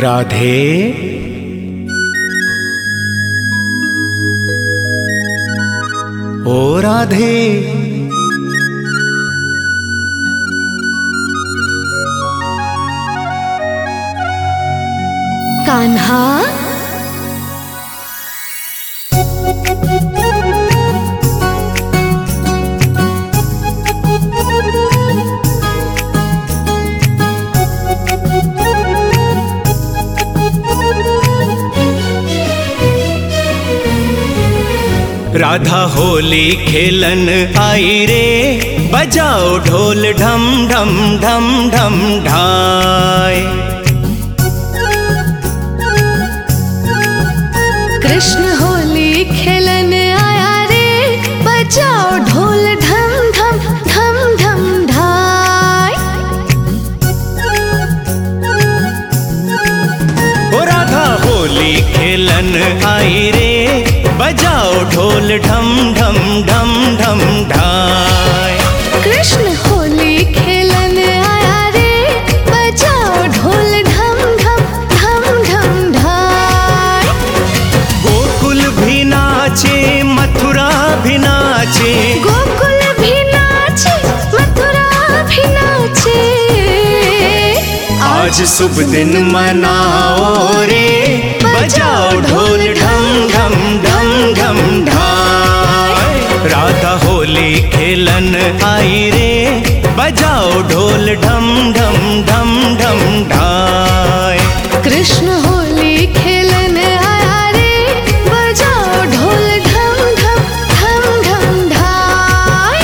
राधे ओ राधे कान्हा राधा होली खेलन आई रे, बजाओ ढोल ढम ढम ढम ढम ढाय। कृष्ण होली खेलन आया रे, बजाओ ढोल ढम ढम ढम ढम ढाय। ओ राधा होली खेलन आई रे, बजाओ ढोल ढम ढम ढम ढम ढाय। कृष्ण होली खेलन आया रे, बजाओ ढोल ढम ढम ढम ढम ढाय। गोकुल भी नाचे मथुरा भी नाचे, गोकुल भी नाचे मथुरा भी नाचे। आज शुभ दिन मनाओ रे, बजाओ ढोल ढम ढम ढम ढम ढाय। राधा होली खेलन आई रे, बजाओ ढोल ढम ढम ढम ढम ढाय। कृष्ण होली खेलन आया रे, बजाओ ढोल ढम ढम ढम ढम ढाय।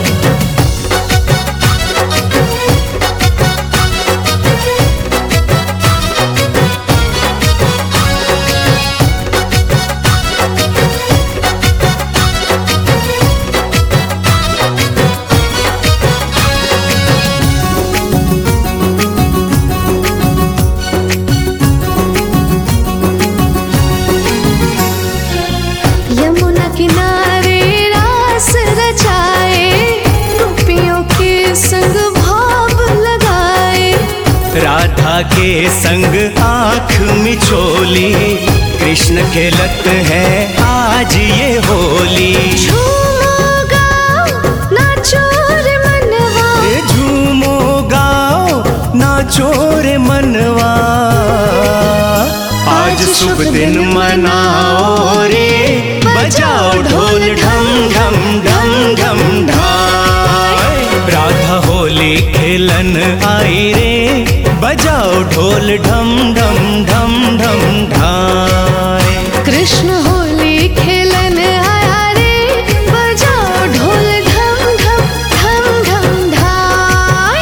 यमुना किनारे रास रचाए, गोपियों के संग भाव लगाए। राधा के संग आँख मिचोली, कृष्ण खेलत है आज ये होली। झूमो गाओ नाचो रे मनवा, झूमो गाओ नाचो रे मनवा। आज शुभ दिन मनाओ रे, बजाओ ढोल ढम ढम ढम ढम ढाय। राधा होली खेलन आई रे, बजाओ ढोल ढम ढम ढम ढम ढाय। कृष्ण होली खेलन आया रे, बजाओ ढोल ढम ढम ढम ढम ढाय।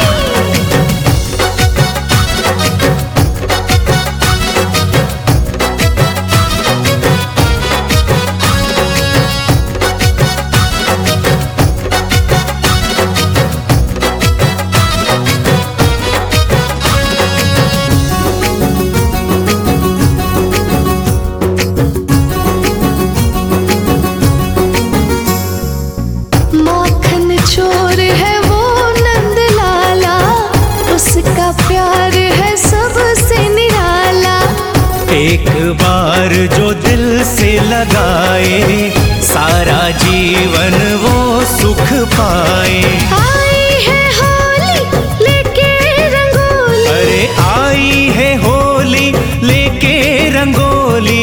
माखन चोर है वो नंद लाला, उसका प्यार है सबसे निराला। एक बार जो दिल से लगाए, सारा जीवन वो सुख पाए। आई है होली लेके रंगोली, अरे आई है होली लेके रंगोली।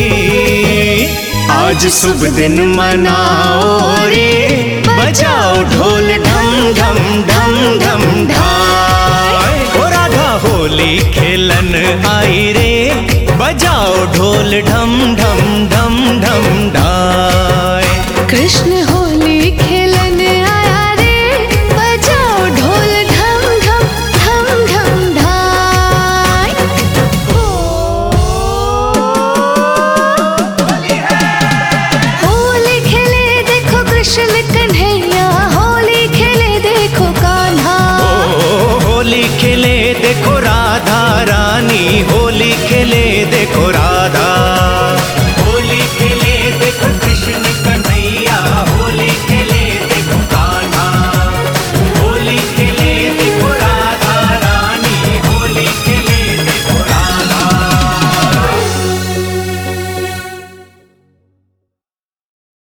आज शुभ दिन मनाओ रे, बजाओ ढोल ढम ढम ढम ढम ढाय। ओ राधा होली खेलन आई रे, बजाओ ढोल ढम ढम ढम ढम ढाय। कृष्ण होली खेलन आया रे, बजाओ ढोल ढम ढम ढम ढम ढाय। होली खेले देखो कृष्ण कन्हैया,